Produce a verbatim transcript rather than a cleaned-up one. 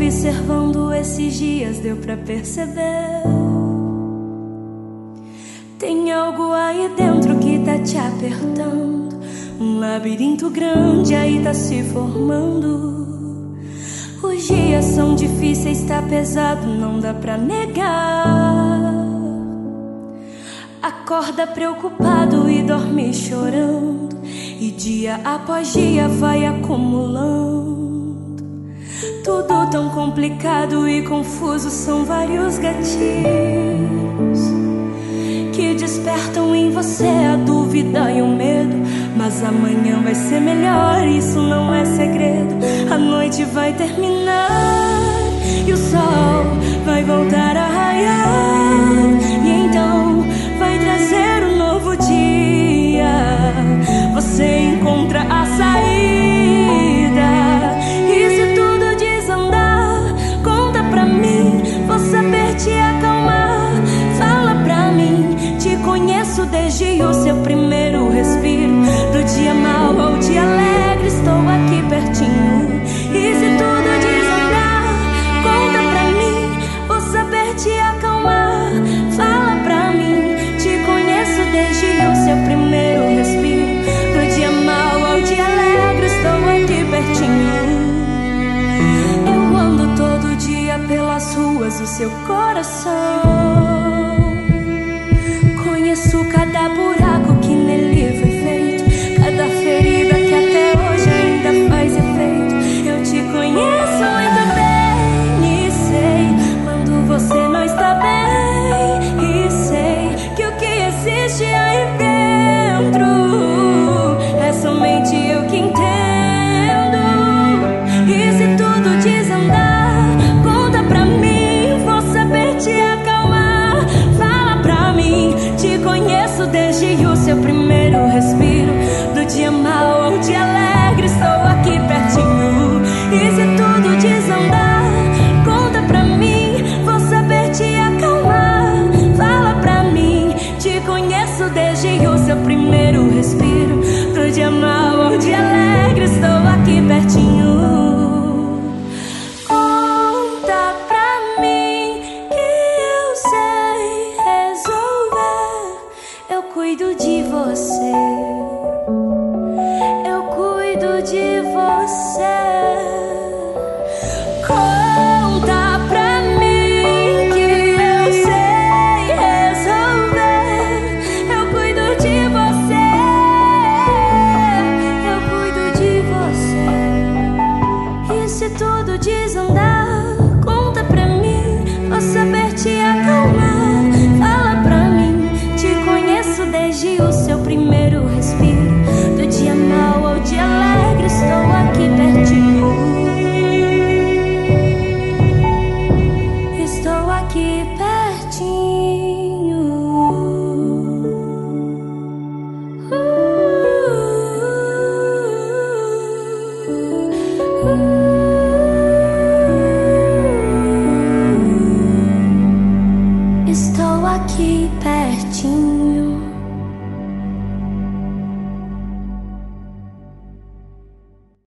observando esses dias, deu pra perceber. Tem algo aí dentro que tá te apertando, um labirinto grande aí tá se formando. Os dias são difíceis, tá pesado, não dá pra negar. Acorda preocupado e dorme chorando, e dia após dia vai acumulando. Tudo tão complicado e confuso, são vários gatilhos que despertam em você a dúvida e o medo. Mas amanhã vai ser melhor, isso não é segredo. A noite vai terminar e o sol vai voltar a raiar, e então vai trazer um novo dia. Você encontra a saída. E se tudo desandar, conta pra mim, vou saber te acalmar. Fala pra mim, te conheço desde o seu primeiro respiro. Do dia mau ao dia alegre, estou aqui pertinho. E se tudo desandar, conta pra mim, vou saber te acalmar. Fala pra mim, te conheço desde o seu primeiro respiro. Do dia mau ao dia alegre, estou aqui pertinho. Eu ando todo dia pelas ruas do seu coração, conheço cada buraco que nele foi feito, cada ferida que até hoje ainda faz efeito. Eu te conheço muito bem e sei quando você não está bem, e sei que o que existe aí dentro é somente eu que entendo. E se tudo desandar, conta pra mim, vou saber te acalmar. Fala pra mim, te conheço desde o seu primeiro respiro. Do dia mau ao dia alegre, estou aqui pertinho. E se tudo desandar, conta pra mim, vou saber te acalmar. Fala pra mim, te conheço desde o seu primeiro respiro. Do dia mau ao dia alegre, estou aqui pertinho. Conta pra mim que eu sei resolver. Eu cuido de você, eu cuido de você. Conta pra mim que eu sei resolver. Eu cuido de você, eu cuido de você. E se tudo desandar, conta pra mim, vou saber te acalmar. Fala pra mim, te conheço desde o seu primeiro respiro. Do dia mau ao dia alegre, estou aqui pertinho. Estou aqui pertinho.